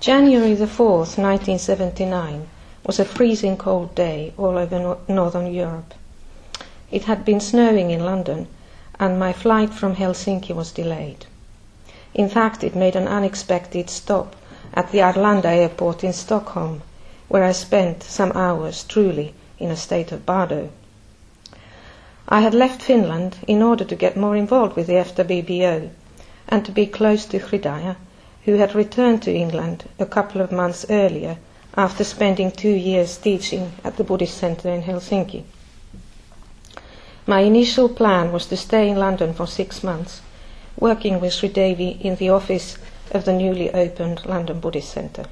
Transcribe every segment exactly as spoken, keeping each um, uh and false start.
January the fourth, nineteen seventy-nine, was a freezing cold day all over no- Northern Europe. It had been snowing in London, and my flight from Helsinki was delayed. In fact, it made an unexpected stop at the Arlanda airport in Stockholm, where I spent some hours truly in a state of bardo. I had left Finland in order to get more involved with the F W B O and to be close to Hridaya, who had returned to England a couple of months earlier after spending two years teaching at the Buddhist Center in Helsinki. My initial plan was to stay in London for six months, working with Sri Devi in the office of the newly opened London Buddhist Center.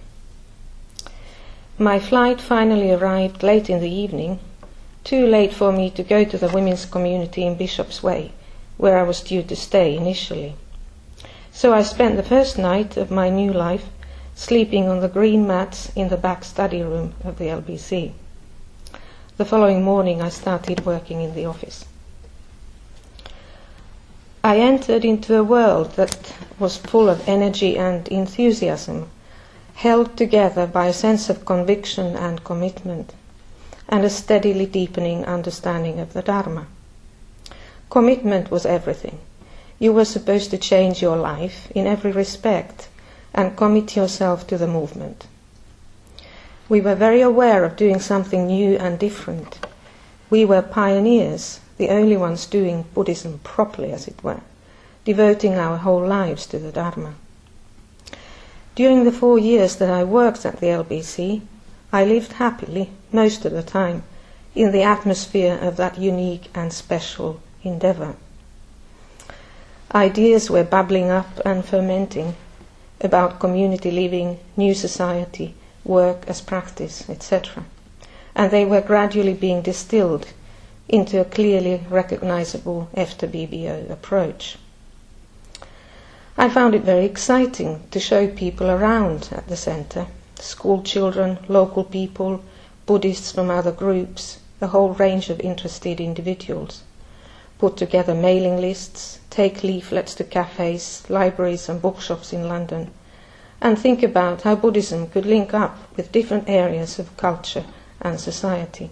My flight finally arrived late in the evening, too late for me to go to the women's community in Bishop's Way, where I was due to stay initially. So I spent the first night of my new life sleeping on the green mats in the back study room of the L B C. The following morning I started working in the office. I entered into a world that was full of energy and enthusiasm, held together by a sense of conviction and commitment, and a steadily deepening understanding of the Dharma. Commitment was everything. You were supposed to change your life in every respect and commit yourself to the movement. We were very aware of doing something new and different. We were pioneers, the only ones doing Buddhism properly, as it were, devoting our whole lives to the Dharma. During the four years that I worked at the L B C, I lived happily, most of the time, in the atmosphere of that unique and special endeavor. Ideas were bubbling up and fermenting about community living, new society, work as practice, et cetera. And they were gradually being distilled into a clearly recognizable F W B O approach. I found it very exciting to show people around at the center, school children, local people, Buddhists from other groups, a whole range of interested individuals, put together mailing lists, take leaflets to cafes, libraries and bookshops in London, and think about how Buddhism could link up with different areas of culture and society.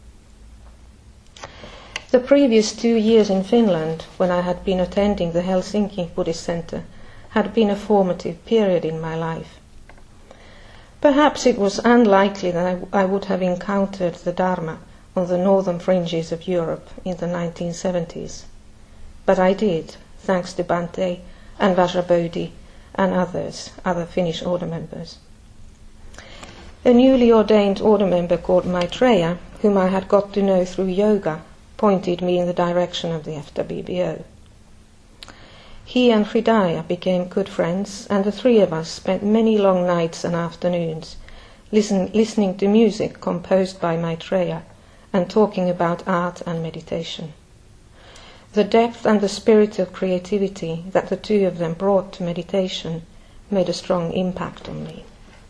The previous two years in Finland, when I had been attending the Helsinki Buddhist Center, had been a formative period in my life. Perhaps it was unlikely that I, I would have encountered the Dharma on the northern fringes of Europe in the nineteen seventies. But I did, thanks to Bhante and Vajrabodhi and others, other Finnish order members. A newly ordained order member called Maitreya, whom I had got to know through yoga, pointed me in the direction of the F W B O. He and Hridaya became good friends, and the three of us spent many long nights and afternoons listen, listening to music composed by Maitreya and talking about art and meditation. The depth and the spirit of creativity that the two of them brought to meditation made a strong impact on me.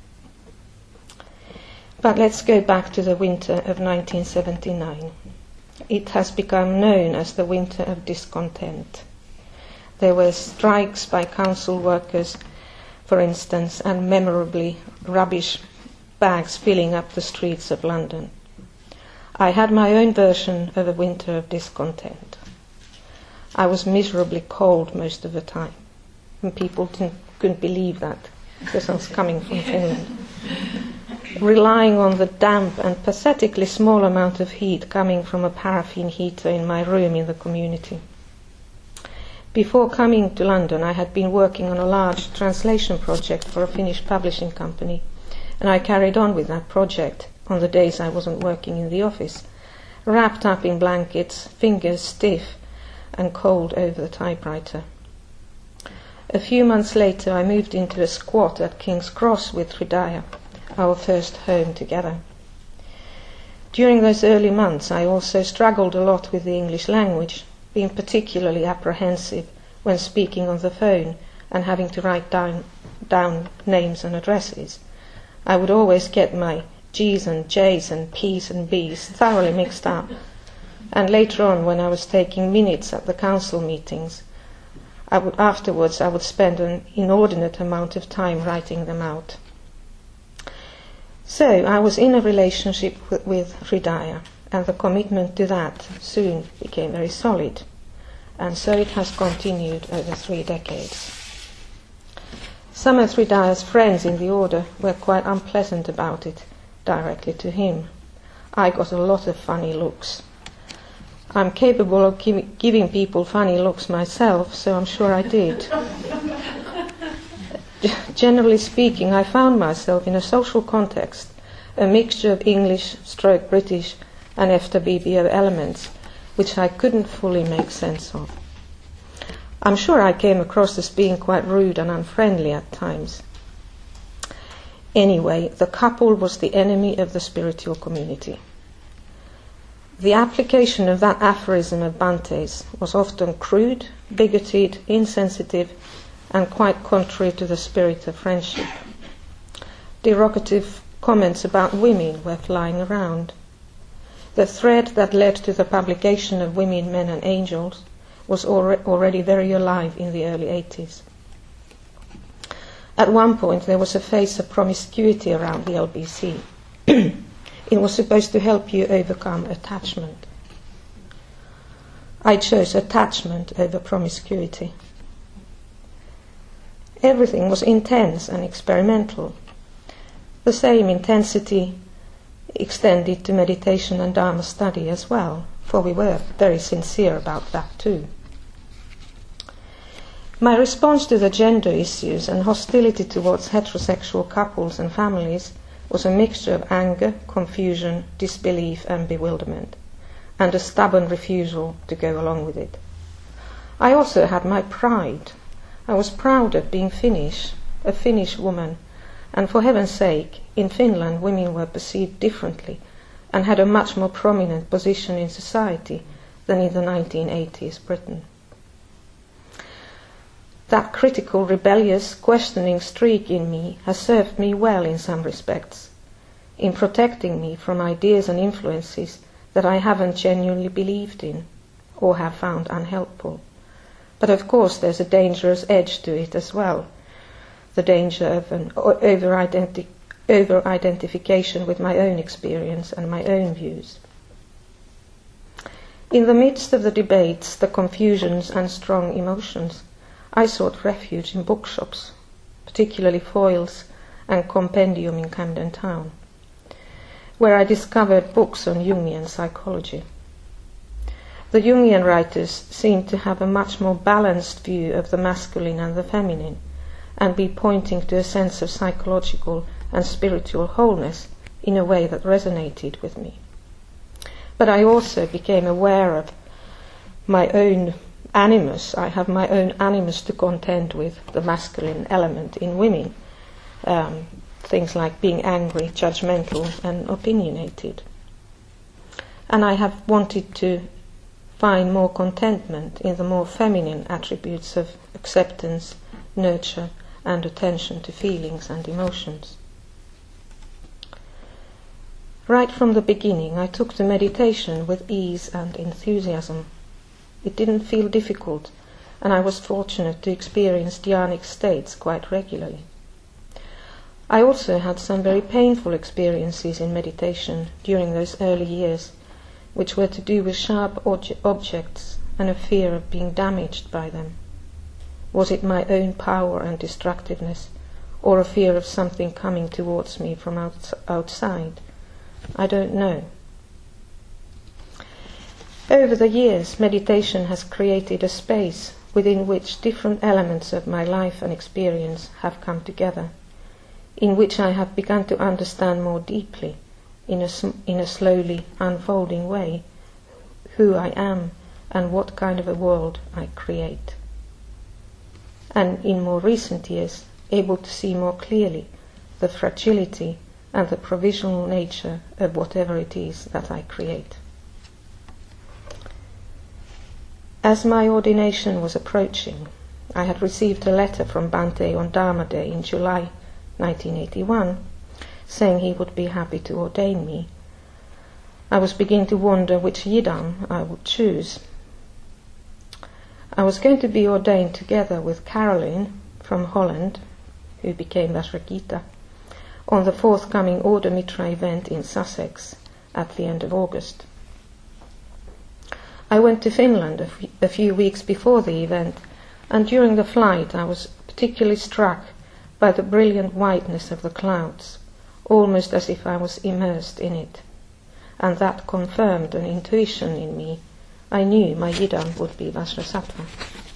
But let's go back to the winter of nineteen seventy-nine. It has become known as the winter of discontent. There were strikes by council workers, for instance, and memorably rubbish bags filling up the streets of London. I had my own version of a winter of discontent. I was miserably cold most of the time, and people didn't, couldn't believe that, because I was coming from Finland. Relying on the damp and pathetically small amount of heat coming from a paraffin heater in my room in the community. Before coming to London, I had been working on a large translation project for a Finnish publishing company, and I carried on with that project on the days I wasn't working in the office, wrapped up in blankets, fingers stiff and cold over the typewriter. A few months later, I moved into a squat at King's Cross with Hridaya, our first home together. During those early months, I also struggled a lot with the English language, being particularly apprehensive when speaking on the phone and having to write down, down names and addresses. I would always get my G's and J's and P's and B's thoroughly mixed up. And later on, when I was taking minutes at the council meetings, I would afterwards I would spend an inordinate amount of time writing them out. So I was in a relationship with, with Hridaya, and the commitment to that soon became very solid. And so it has continued over three decades. Some of Hridaya's friends in the order were quite unpleasant about it directly to him. I got a lot of funny looks. I'm capable of giv- giving people funny looks myself, so I'm sure I did. Generally speaking, I found myself in a social context, a mixture of English, stroke British, and F W B O elements, which I couldn't fully make sense of. I'm sure I came across as being quite rude and unfriendly at times. Anyway, the couple was the enemy of the spiritual community. The application of that aphorism of Bante's was often crude, bigoted, insensitive, and quite contrary to the spirit of friendship. Derogative comments about women were flying around. The thread that led to the publication of Women, Men and Angels was alre- already very alive in the early eighties. At one point there was a phase of promiscuity around the L B C. It was supposed to help you overcome attachment. I chose attachment over promiscuity. Everything was intense and experimental. The same intensity extended to meditation and Dharma study as well, for we were very sincere about that too. My response to the gender issues and hostility towards heterosexual couples and families was a mixture of anger, confusion, disbelief and bewilderment, and a stubborn refusal to go along with it. I also had my pride. I was proud of being Finnish, a Finnish woman, and for heaven's sake, in Finland women were perceived differently and had a much more prominent position in society than in the nineteen eighties Britain. That critical, rebellious, questioning streak in me has served me well in some respects, in protecting me from ideas and influences that I haven't genuinely believed in or have found unhelpful. But of course there's a dangerous edge to it as well, the danger of an over-identi- over-identification with my own experience and my own views. In the midst of the debates, the confusions and strong emotions, I sought refuge in bookshops, particularly Foyle's and Compendium in Camden Town, where I discovered books on Jungian psychology. The Jungian writers seemed to have a much more balanced view of the masculine and the feminine, and be pointing to a sense of psychological and spiritual wholeness in a way that resonated with me. But I also became aware of my own animus. I have my own animus to contend with, the masculine element in women. Um, things like being angry, judgmental, and opinionated. And I have wanted to find more contentment in the more feminine attributes of acceptance, nurture, and attention to feelings and emotions. Right from the beginning, I took to meditation with ease and enthusiasm. It didn't feel difficult, and I was fortunate to experience dhyanic states quite regularly. I also had some very painful experiences in meditation during those early years, which were to do with sharp obje- objects and a fear of being damaged by them. Was it my own power and destructiveness, or a fear of something coming towards me from outs- outside? I don't know. Over the years, meditation has created a space within which different elements of my life and experience have come together, in which I have begun to understand more deeply, in a, sm- in a slowly unfolding way, who I am and what kind of a world I create. And in more recent years, able to see more clearly the fragility and the provisional nature of whatever it is that I create. As my ordination was approaching, I had received a letter from Bante on Dharma Day in July nineteen eighty-one, saying he would be happy to ordain me. I was beginning to wonder which yidam I would choose. I was going to be ordained together with Caroline from Holland, who became Vajragita, on the forthcoming Order Mitra event in Sussex at the end of August. I went to Finland a, f- a few weeks before the event, and during the flight I was particularly struck by the brilliant whiteness of the clouds, almost as if I was immersed in it, and that confirmed an intuition in me. I knew my Yidam would be Vajrasattva.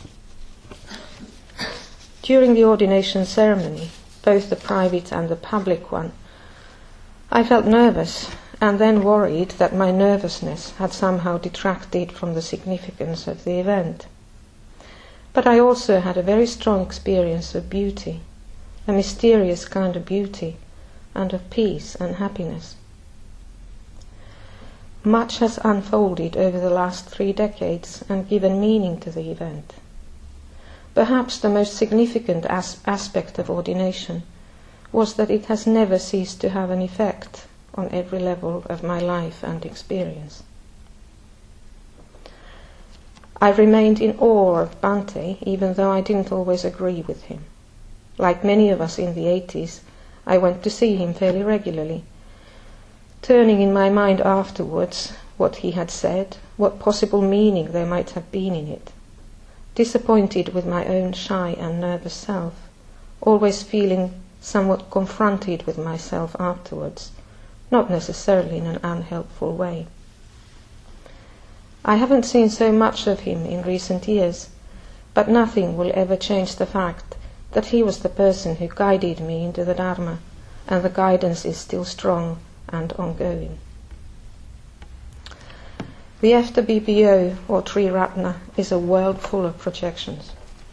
During the ordination ceremony, both the private and the public one, I felt nervous and then worried that my nervousness had somehow detracted from the significance of the event. But I also had a very strong experience of beauty, a mysterious kind of beauty, and of peace and happiness. Much has unfolded over the last three decades and given meaning to the event. Perhaps the most significant as- aspect of ordination was that it has never ceased to have an effect on every level of my life and experience. I remained in awe of Bhante, even though I didn't always agree with him. Like many of us in the eighties, I went to see him fairly regularly, turning in my mind afterwards what he had said, what possible meaning there might have been in it, disappointed with my own shy and nervous self, always feeling somewhat confronted with myself afterwards, not necessarily in an unhelpful way. I haven't seen so much of him in recent years, but nothing will ever change the fact that he was the person who guided me into the Dharma, and the guidance is still strong and ongoing. The F W B O, or Triratna, is a world full of projections.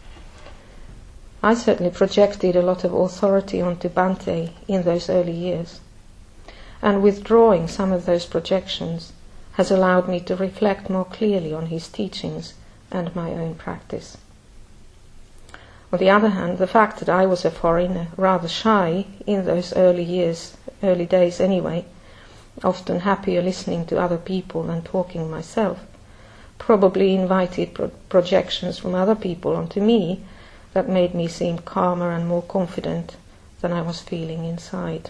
I certainly projected a lot of authority onto Bhante in those early years, and withdrawing some of those projections has allowed me to reflect more clearly on his teachings and my own practice. On the other hand, the fact that I was a foreigner, rather shy in those early years, early days anyway, often happier listening to other people than talking myself, probably invited pro- projections from other people onto me that made me seem calmer and more confident than I was feeling inside.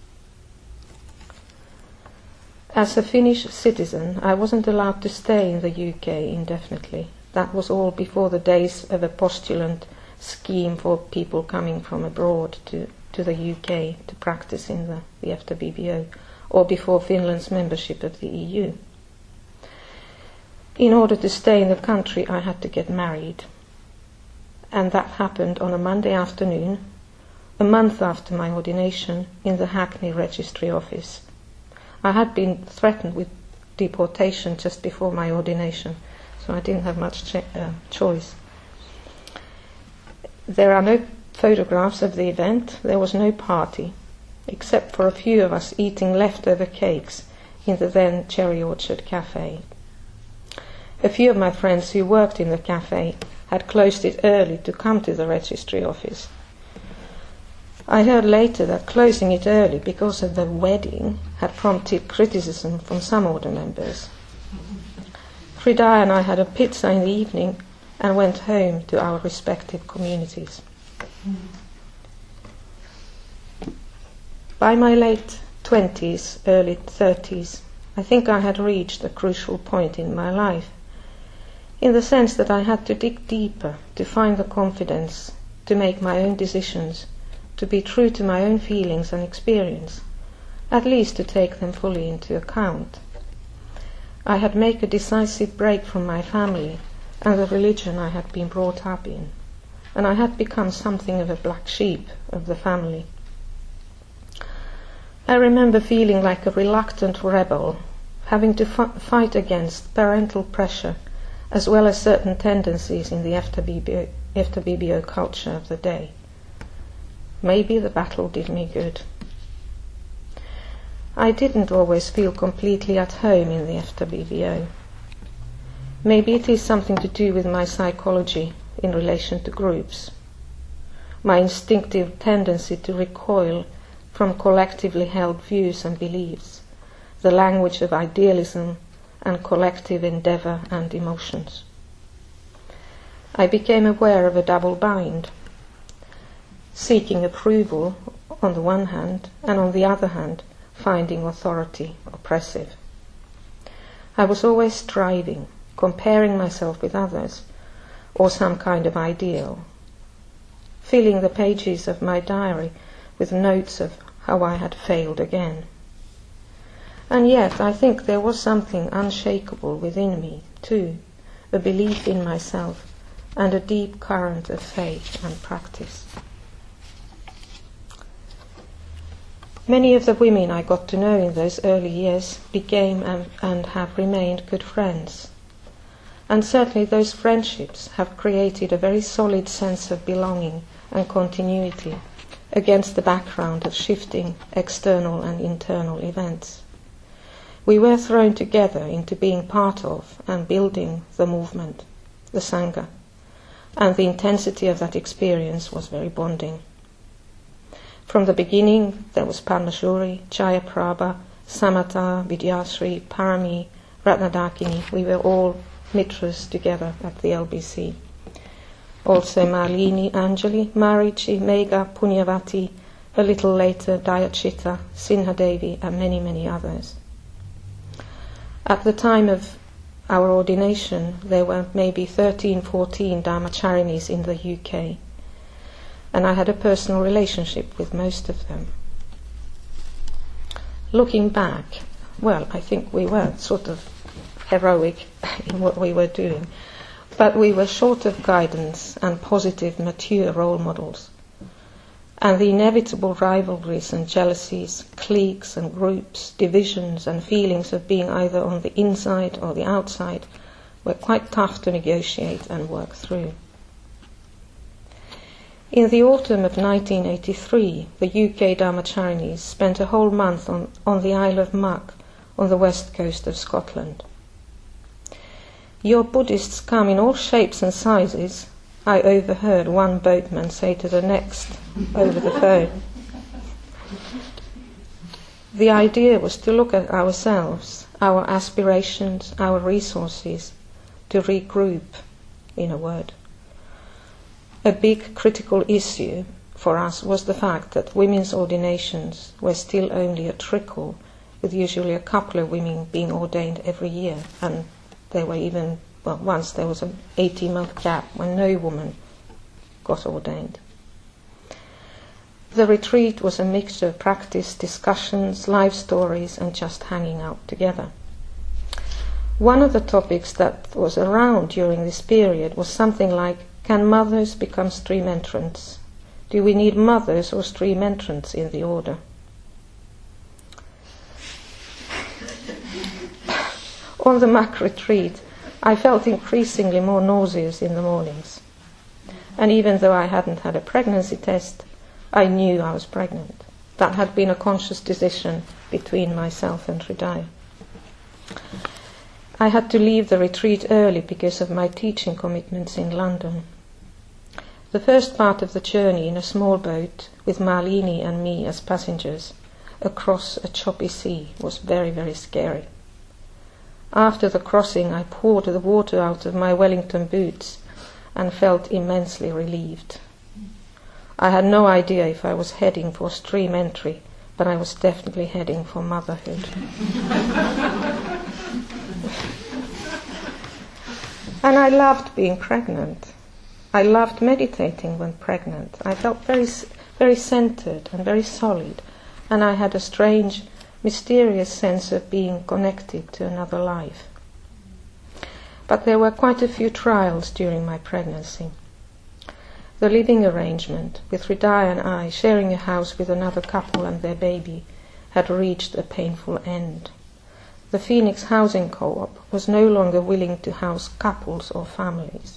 As a Finnish citizen, I wasn't allowed to stay in the U K indefinitely. That was all before the days of a postulant scheme for people coming from abroad to, to the U K to practice in the, the F W B O, or before Finland's membership of the E U. In order to stay in the country, I had to get married. And that happened on a Monday afternoon, a month after my ordination, in the Hackney Registry Office. I had been threatened with deportation just before my ordination, so I didn't have much ch- uh, choice. There are no photographs of the event. There was no party, except for a few of us eating leftover cakes in the then Cherry Orchard Cafe. A few of my friends who worked in the cafe had closed it early to come to the registry office. I heard later that closing it early because of the wedding had prompted criticism from some order members. Hridaya and I had a pizza in the evening and went home to our respective communities. By my late twenties, early thirties, I think I had reached a crucial point in my life, in the sense that I had to dig deeper to find the confidence to make my own decisions, to be true to my own feelings and experience, at least to take them fully into account. I had made a decisive break from my family and the religion I had been brought up in, and I had become something of a black sheep of the family. I remember feeling like a reluctant rebel, having to f- fight against parental pressure as well as certain tendencies in the F W B O, F W B O culture of the day. Maybe the battle did me good. I didn't always feel completely at home in the F W B O. Maybe it is something to do with my psychology in relation to groups, my instinctive tendency to recoil from collectively held views and beliefs, the language of idealism and collective endeavor and emotions. I became aware of a double bind, seeking approval on the one hand, and on the other hand, finding authority oppressive. I was always striving, comparing myself with others, or some kind of ideal, filling the pages of my diary with notes of how I had failed again. And yet I think there was something unshakable within me, too, a belief in myself and a deep current of faith and practice. Many of the women I got to know in those early years became and, and have remained good friends. And certainly those friendships have created a very solid sense of belonging and continuity against the background of shifting external and internal events. We were thrown together into being part of and building the movement, the Sangha, and the intensity of that experience was very bonding. From the beginning, there was Parmeshwari, Jayaprabha, Samatha, Vidyasri, Parami, Ratnadakini. We were all mitras together at the L B C. Also Malini, Anjali, Marichi, Megha, Punyavati, a little later Dayachita, Sinhadevi, and many, many others. At the time of our ordination, there were maybe thirteen, fourteen Dharmacharinis in the U K, and I had a personal relationship with most of them. Looking back, well, I think we were sort of heroic in what we were doing, but we were short of guidance and positive, mature role models. And the inevitable rivalries and jealousies, cliques and groups, divisions and feelings of being either on the inside or the outside were quite tough to negotiate and work through. In the autumn of nineteen eighty-three, the U K Dharmacharinis spent a whole month on, on the Isle of Muck on the west coast of Scotland. "Your Buddhists come in all shapes and sizes," I overheard one boatman say to the next over the phone. The idea was to look at ourselves, our aspirations, our resources, to regroup, in a word. A big critical issue for us was the fact that women's ordinations were still only a trickle, with usually a couple of women being ordained every year, and there were even, well, once there was an eighteen-month gap when no woman got ordained. The retreat was a mixture of practice, discussions, life stories, and just hanging out together. One of the topics that was around during this period was something like, can mothers become stream entrants? Do we need mothers or stream entrants in the order? On the Muck retreat, I felt increasingly more nauseous in the mornings. And even though I hadn't had a pregnancy test, I knew I was pregnant. That had been a conscious decision between myself and Hridaya. I had to leave the retreat early because of my teaching commitments in London. The first part of the journey in a small boat with Malini and me as passengers across a choppy sea was very, very scary. After the crossing, I poured the water out of my Wellington boots and felt immensely relieved. I had no idea if I was heading for stream entry, but I was definitely heading for motherhood. And I loved being pregnant. I loved meditating when pregnant. I felt very, very centered and very solid, and I had a strange, mysterious sense of being connected to another life. But there were quite a few trials during my pregnancy. The living arrangement, with Hridaya and I sharing a house with another couple and their baby, had reached a painful end. The Phoenix Housing Co-op was no longer willing to house couples or families.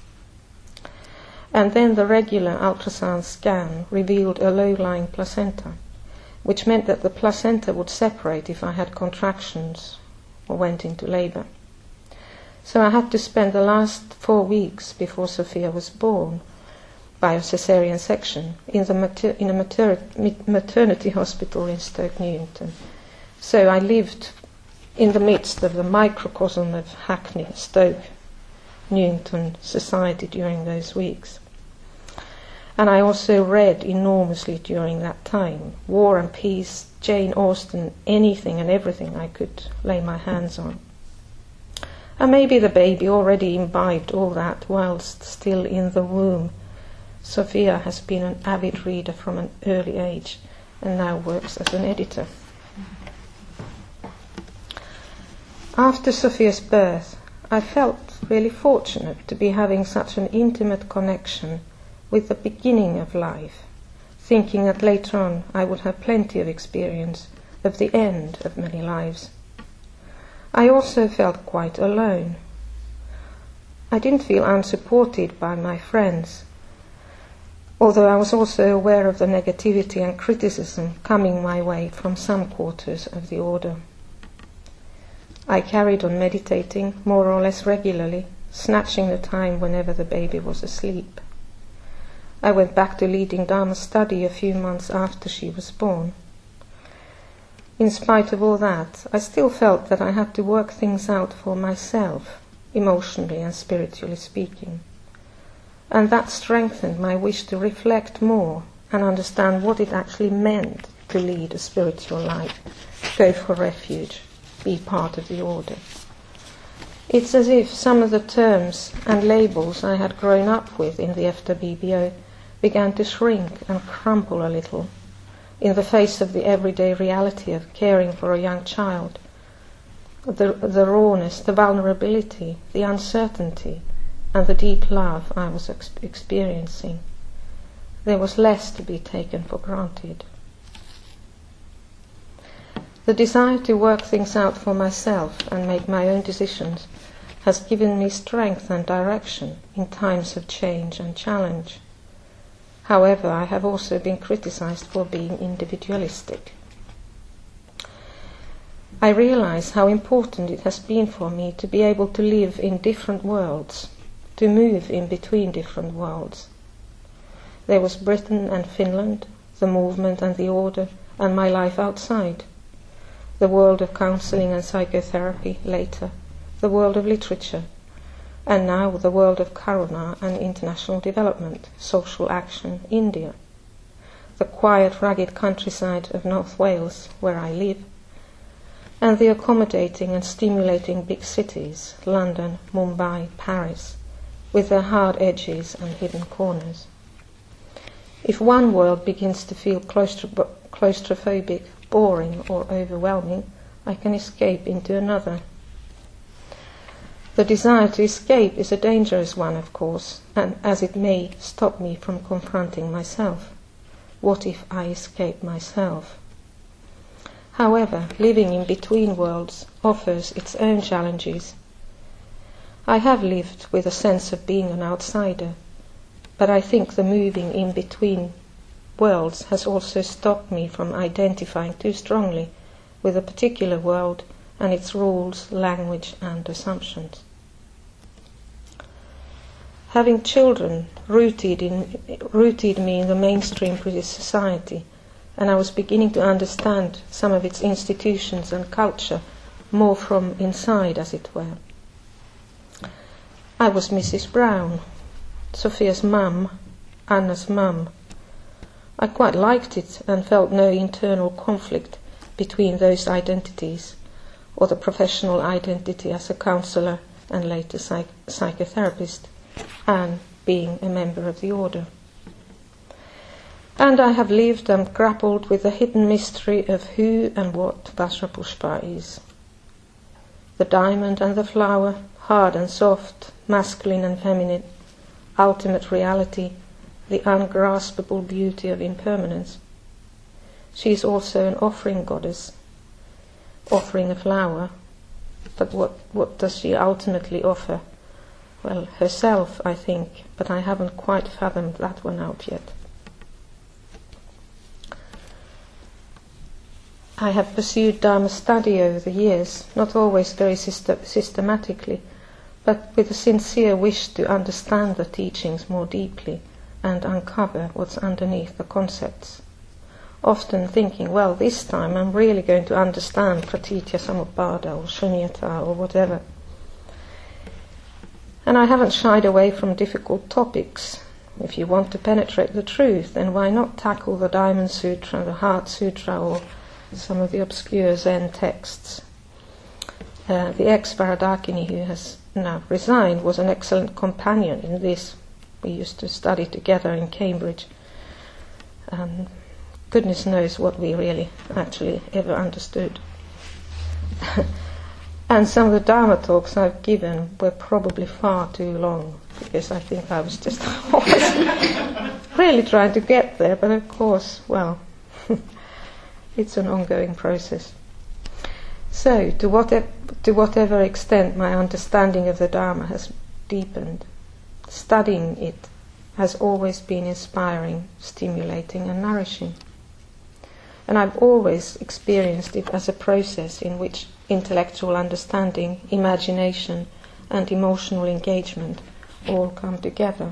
And then the regular ultrasound scan revealed a low-lying placenta, which meant that the placenta would separate if I had contractions or went into labour. So I had to spend the last four weeks before Sophia was born by a caesarean section in, the mater- in a mater- maternity hospital in Stoke Newington. So I lived in the midst of the microcosm of Hackney, Stoke Newington society during those weeks. And I also read enormously during that time. War and Peace, Jane Austen, anything and everything I could lay my hands on. And maybe the baby already imbibed all that whilst still in the womb. Sophia has been an avid reader from an early age and now works as an editor. After Sophia's birth, I felt really fortunate to be having such an intimate connection with the beginning of life, thinking that later on I would have plenty of experience of the end of many lives. I also felt quite alone. I didn't feel unsupported by my friends, although I was also aware of the negativity and criticism coming my way from some quarters of the order. I carried on meditating more or less regularly, snatching the time whenever the baby was asleep. I went back to leading Dharma study a few months after she was born. In spite of all that, I still felt that I had to work things out for myself, emotionally and spiritually speaking. And that strengthened my wish to reflect more and understand what it actually meant to lead a spiritual life, go for refuge, be part of the order. It's as if some of the terms and labels I had grown up with in the F W B O began to shrink and crumple a little in the face of the everyday reality of caring for a young child, the, the rawness, the vulnerability, the uncertainty, and the deep love I was ex- experiencing. There was less to be taken for granted. The desire to work things out for myself and make my own decisions has given me strength and direction in times of change and challenge. However, I have also been criticized for being individualistic. I realize how important it has been for me to be able to live in different worlds, to move in between different worlds. There was Britain and Finland, the movement and the order, and my life outside. The world of counseling and psychotherapy later, the world of literature, and now the world of Karuna and international development, social action, India. The quiet, rugged countryside of North Wales, where I live, and the accommodating and stimulating big cities, London, Mumbai, Paris, with their hard edges and hidden corners. If one world begins to feel claustro- claustrophobic, boring or overwhelming, I can escape into another. The desire to escape is a dangerous one, of course, and as it may stop me from confronting myself. What if I escape myself? However, living in between worlds offers its own challenges. I have lived with a sense of being an outsider, but I think the moving in between worlds has also stopped me from identifying too strongly with a particular world and its rules, language and assumptions. Having children rooted, in, rooted me in the mainstream British society, and I was beginning to understand some of its institutions and culture more from inside, as it were. I was Missus Brown, Sophia's mum, Anna's mum. I quite liked it and felt no internal conflict between those identities, or the professional identity as a counsellor and later psych- psychotherapist, and being a member of the order. And I have lived and grappled with the hidden mystery of who and what Vajrapushpa is. The diamond and the flower, hard and soft, masculine and feminine, ultimate reality, the ungraspable beauty of impermanence. She is also an offering goddess, offering a flower, but what, what does she ultimately offer? Well, herself, I think, but I haven't quite fathomed that one out yet. I have pursued Dharma study over the years, not always very syst- systematically, but with a sincere wish to understand the teachings more deeply and uncover what's underneath the concepts. Often thinking, well, this time I'm really going to understand Pratitya Samuppada or Shunyata or whatever. And I haven't shied away from difficult topics, if you want to penetrate the truth, then why not tackle the Diamond Sutra, the Heart Sutra, or some of the obscure Zen texts? Uh, the ex-Varadakini, who has now resigned, was an excellent companion in this. We used to study together in Cambridge. Um, goodness knows what we really actually ever understood. And some of the Dharma talks I've given were probably far too long, because I think I was just always really trying to get there, but of course, well, it's an ongoing process. So, to, whatever, to whatever extent my understanding of the Dharma has deepened, studying it has always been inspiring, stimulating and nourishing. And I've always experienced it as a process in which intellectual understanding, imagination and emotional engagement all come together.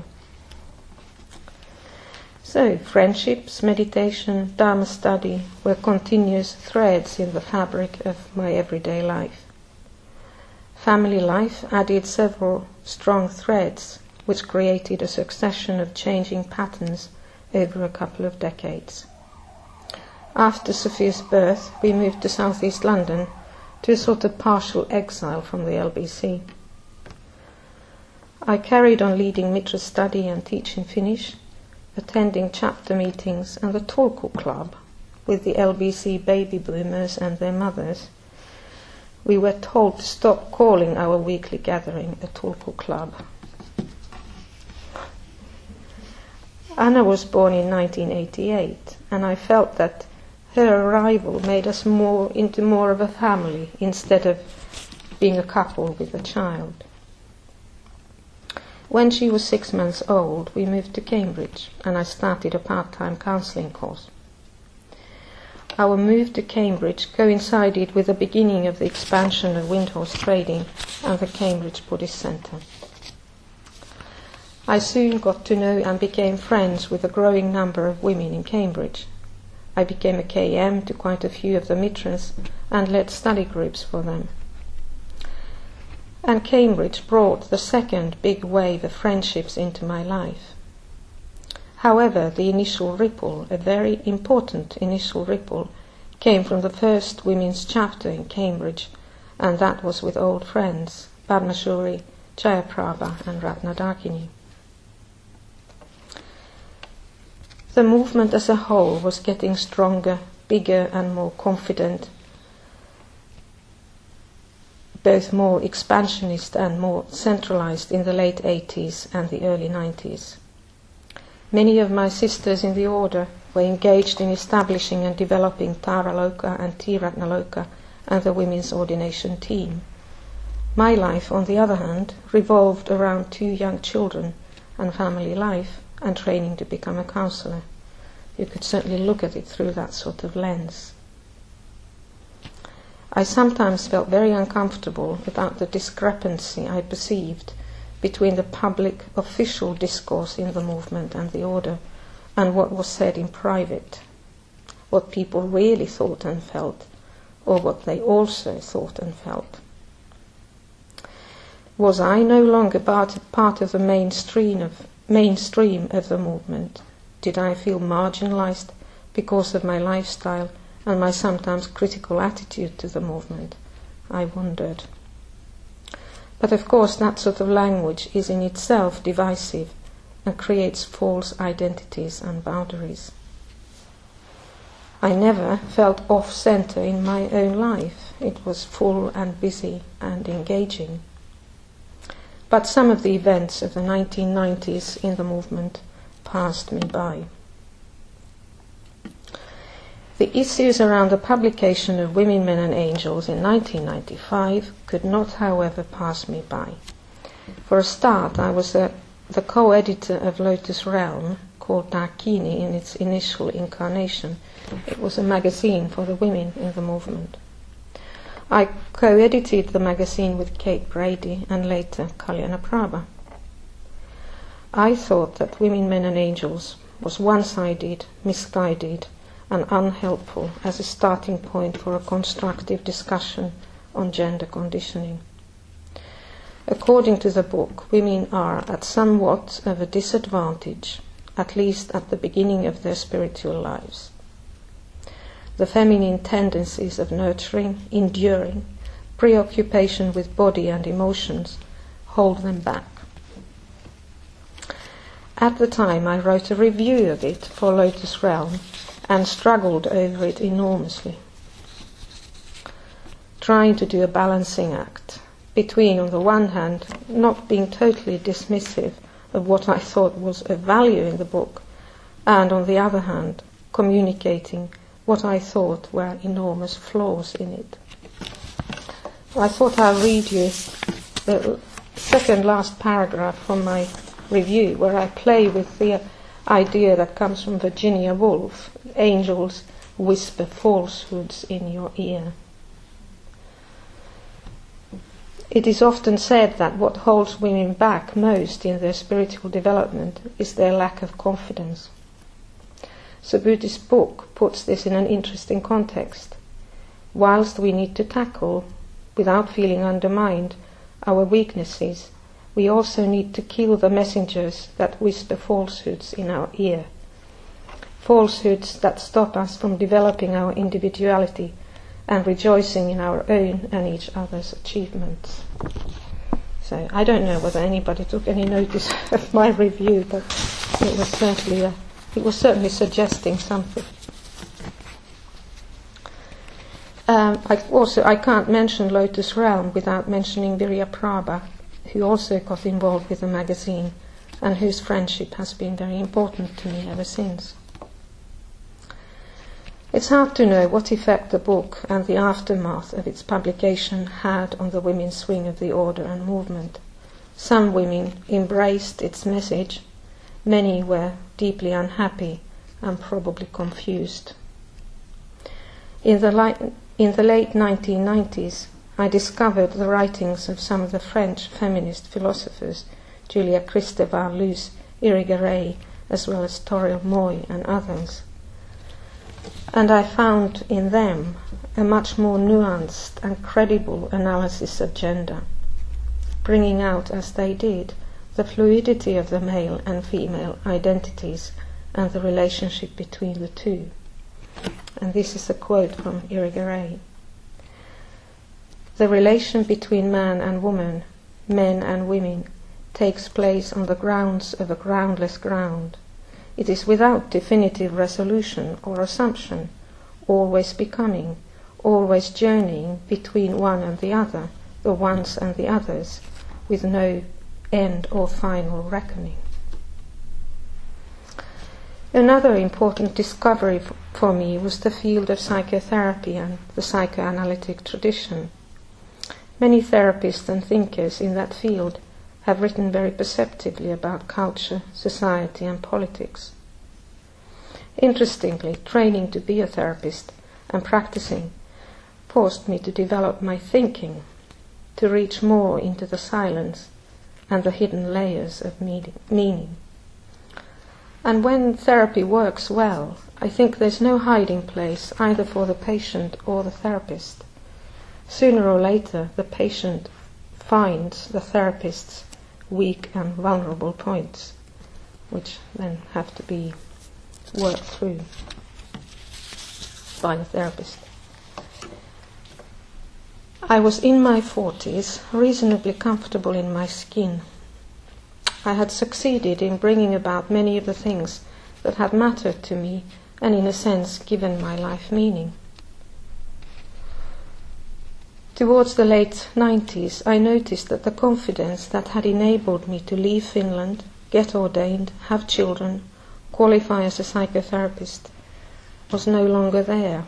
So, friendships, meditation, Dharma study were continuous threads in the fabric of my everyday life. Family life added several strong threads which created a succession of changing patterns over a couple of decades. After Sophia's birth, we moved to southeast London to a sort of partial exile from the L B C. I carried on leading Mitra study and teaching Finnish, attending chapter meetings and the Turku Club with the L B C baby boomers and their mothers. We were told to stop calling our weekly gathering a Turku Club. Anna was born in nineteen eighty-eight, and I felt that her arrival made us more into more of a family instead of being a couple with a child. When she was six months old, we moved to Cambridge, and I started a part-time counselling course. Our move to Cambridge coincided with the beginning of the expansion of Windhorse trading and the Cambridge Buddhist Centre. I soon got to know and became friends with a growing number of women in Cambridge. I became a K M to quite a few of the Mitras and led study groups for them. And Cambridge brought the second big wave of friendships into my life. However, the initial ripple, a very important initial ripple, came from the first women's chapter in Cambridge, and that was with old friends, Padmashuri, Jayaprabha and Ratnadakini. The movement as a whole was getting stronger, bigger and more confident, both more expansionist and more centralized in the late eighties and the early nineties. Many of my sisters in the order were engaged in establishing and developing Taraloka and Tiratnaloka and the women's ordination team. My life, on the other hand, revolved around two young children and family life, and training to become a counsellor. You could certainly look at it through that sort of lens. I sometimes felt very uncomfortable about the discrepancy I perceived between the public official discourse in the movement and the order and what was said in private, what people really thought and felt, or what they also thought and felt. Was I no longer part, part of the mainstream of mainstream of the movement? Did I feel marginalized because of my lifestyle and my sometimes critical attitude to the movement? I wondered. But of course that sort of language is in itself divisive and creates false identities and boundaries. I never felt off-center in my own life. It was full and busy and engaging. But some of the events of the nineteen nineties in the movement passed me by. The issues around the publication of Women, Men and Angels in nineteen ninety-five could not, however, pass me by. For a start, I was a, the co-editor of Lotus Realm, called Dakini in its initial incarnation. It was a magazine for the women in the movement. I co-edited the magazine with Kate Brady and later Kalyana Prabha. I thought that Women, Men and Angels was one-sided, misguided and unhelpful as a starting point for a constructive discussion on gender conditioning. According to the book, women are at somewhat of a disadvantage, at least at the beginning of their spiritual lives. The feminine tendencies of nurturing, enduring, preoccupation with body and emotions hold them back. At the time, I wrote a review of it for Lotus Realm and struggled over it enormously, trying to do a balancing act between, on the one hand, not being totally dismissive of what I thought was of value in the book, and on the other hand, communicating what I thought were enormous flaws in it. I thought I'll read you the second last paragraph from my review, where I play with the idea that comes from Virginia Woolf: angels whisper falsehoods in your ear. It is often said that what holds women back most in their spiritual development is their lack of confidence. Subhuti's book puts this in an interesting context. Whilst we need to tackle, without feeling undermined, our weaknesses, we also need to kill the messengers that whisper falsehoods in our ear. Falsehoods that stop us from developing our individuality and rejoicing in our own and each other's achievements. So I don't know whether anybody took any notice of my review, but it was certainly a, it was certainly suggesting something. Um, I also I can't mention Lotus Realm without mentioning Virya Prabha, who also got involved with the magazine and whose friendship has been very important to me ever since. It's hard to know what effect the book and the aftermath of its publication had on the women's swing of the order and movement. Some women embraced its message, many were deeply unhappy and probably confused. In the, li- in the late nineteen nineties, I discovered the writings of some of the French feminist philosophers, Julia Kristeva, Luce Irigaray, as well as Toril Moi and others. And I found in them a much more nuanced and credible analysis of gender, bringing out, as they did, the fluidity of the male and female identities and the relationship between the two. And this is a quote from Irigaray. The relation between man and woman, men and women, takes place on the grounds of a groundless ground. It is without definitive resolution or assumption, always becoming, always journeying between one and the other, the ones and the others, with no end or final reckoning. Another important discovery f- for me was the field of psychotherapy and the psychoanalytic tradition. Many therapists and thinkers in that field have written very perceptively about culture, society, and politics. Interestingly, training to be a therapist and practicing forced me to develop my thinking, to reach more into the silence and the hidden layers of meaning. And when therapy works well, I think there's no hiding place either for the patient or the therapist. Sooner or later, the patient finds the therapist's weak and vulnerable points, which then have to be worked through by the therapist. I was in my forties, reasonably comfortable in my skin. I had succeeded in bringing about many of the things that had mattered to me and, in a sense, given my life meaning. Towards the late nineties, I noticed that the confidence that had enabled me to leave Finland, get ordained, have children, qualify as a psychotherapist, was no longer there.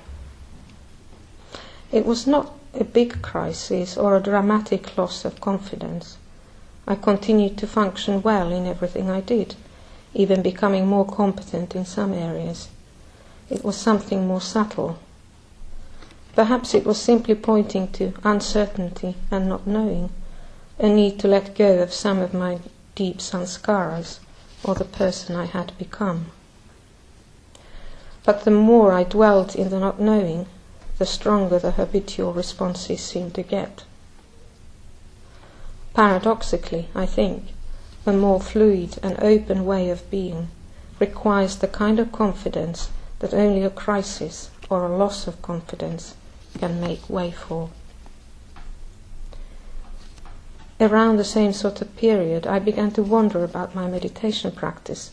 It was not a big crisis or a dramatic loss of confidence. I continued to function well in everything I did, even becoming more competent in some areas. It was something more subtle. Perhaps it was simply pointing to uncertainty and not knowing, a need to let go of some of my deep sanskaras, or the person I had become. But the more I dwelt in the not knowing, the stronger the habitual responses seemed to get. Paradoxically, I think, a more fluid and open way of being requires the kind of confidence that only a crisis or a loss of confidence can make way for. Around the same sort of period, I began to wonder about my meditation practice.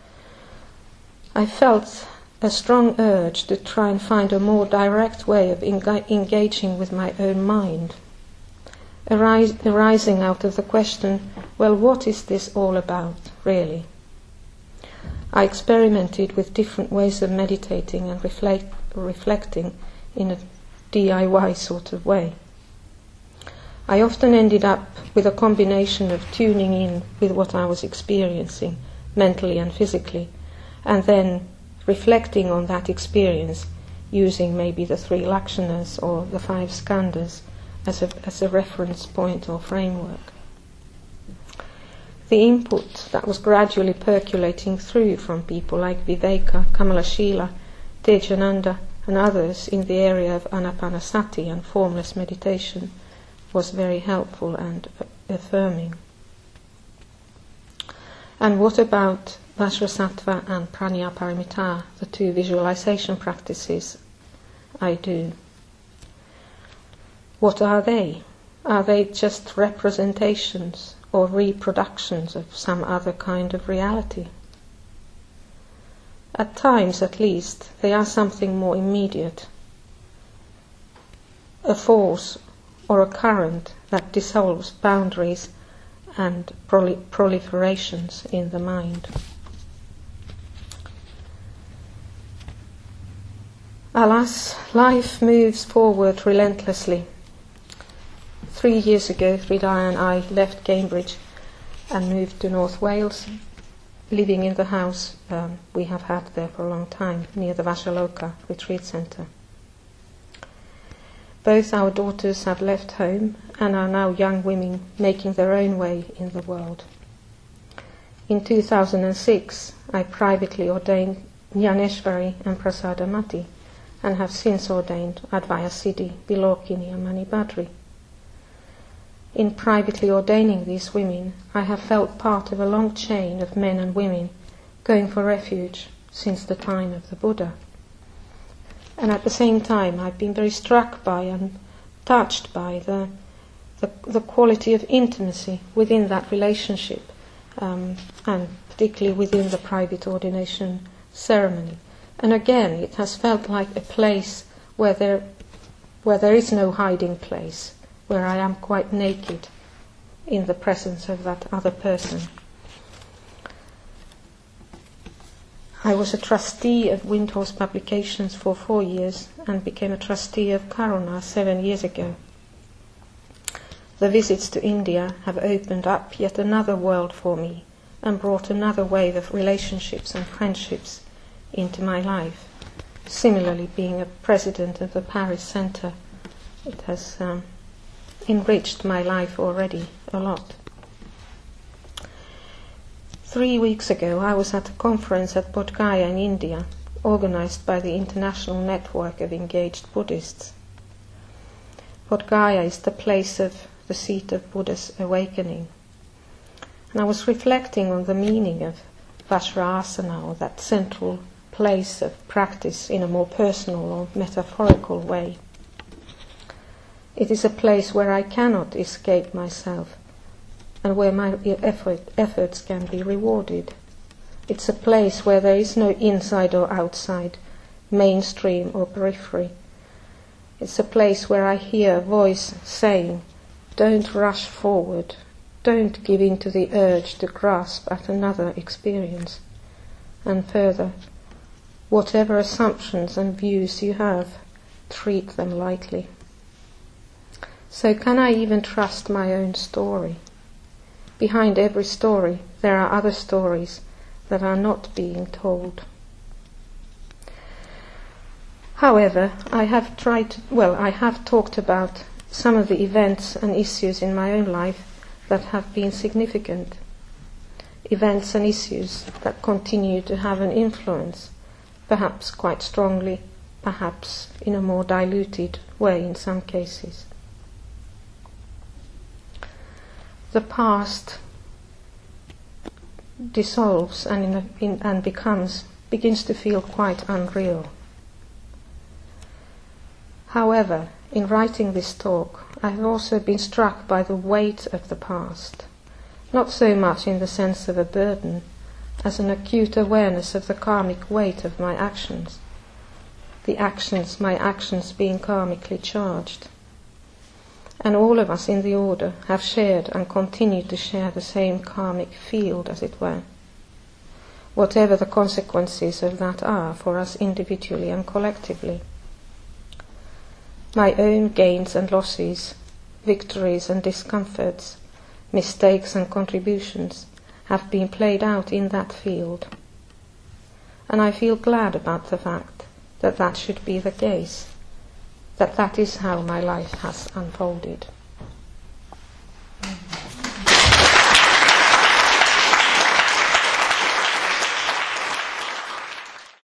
I felt a strong urge to try and find a more direct way of enga- engaging with my own mind, arise, arising out of the question, well, what is this all about, really? I experimented with different ways of meditating and reflect, reflecting in a D I Y sort of way. I often ended up with a combination of tuning in with what I was experiencing, mentally and physically, and then reflecting on that experience using maybe the three lakshanas or the five skandhas as a, as a reference point or framework. The input that was gradually percolating through from people like Viveka, Kamalashila, Tejananda and others in the area of anapanasati and formless meditation was very helpful and affirming. And what about Vajrasattva and Prajnaparamita, the two visualization practices I do? What are they? Are they just representations or reproductions of some other kind of reality? At times, at least, they are something more immediate, a force or a current that dissolves boundaries and prol- proliferations in the mind. Alas, life moves forward relentlessly. Three years ago, Hridaya and I left Cambridge and moved to North Wales, living in the house um, we have had there for a long time, near the Vajraloka retreat centre. Both our daughters have left home and are now young women making their own way in the world. In two thousand six, I privately ordained Jnaneshwari and Prasadamati and have since ordained Advaya Siddhi, Vilokini and Manibhadri. In privately ordaining these women, I have felt part of a long chain of men and women going for refuge since the time of the Buddha. And at the same time, I've been very struck by and touched by the the, the quality of intimacy within that relationship, um, and particularly within the private ordination ceremony. And again, it has felt like a place where there where there is no hiding place, where I am quite naked in the presence of that other person. I was a trustee of Windhorse Publications for four years and became a trustee of Karuna seven years ago. The visits to India have opened up yet another world for me and brought another wave of relationships and friendships into my life. Similarly, being a president of the Paris Centre, it has um, enriched my life already a lot. Three weeks ago, I was at a conference at Bodh Gaya in India, organized by the International Network of Engaged Buddhists. Bodh Gaya is the place of the seat of Buddha's awakening. And I was reflecting on the meaning of Vajrasana, or that central place of practice in a more personal or metaphorical way. It is a place where I cannot escape myself, and where my effort, efforts can be rewarded. It's a place where there is no inside or outside, mainstream or periphery. It's a place where I hear a voice saying, don't rush forward, don't give in to the urge to grasp at another experience. And further, whatever assumptions and views you have, treat them lightly. So can I even trust my own story? Behind every story, there are other stories that are not being told. However, I have tried to, well, I have talked about some of the events and issues in my own life that have been significant. Events and issues that continue to have an influence, perhaps quite strongly, perhaps in a more diluted way in some cases. the past dissolves and, in a, in, and becomes, begins to feel quite unreal. However, in writing this talk, I have also been struck by the weight of the past, not so much in the sense of a burden, as an acute awareness of the karmic weight of my actions, the actions, my actions being karmically charged. And all of us in the order have shared and continue to share the same karmic field, as it were, whatever the consequences of that are for us individually and collectively. My own gains and losses, victories and discomforts, mistakes and contributions have been played out in that field. And I feel glad about the fact that that should be the case, that that is how my life has unfolded.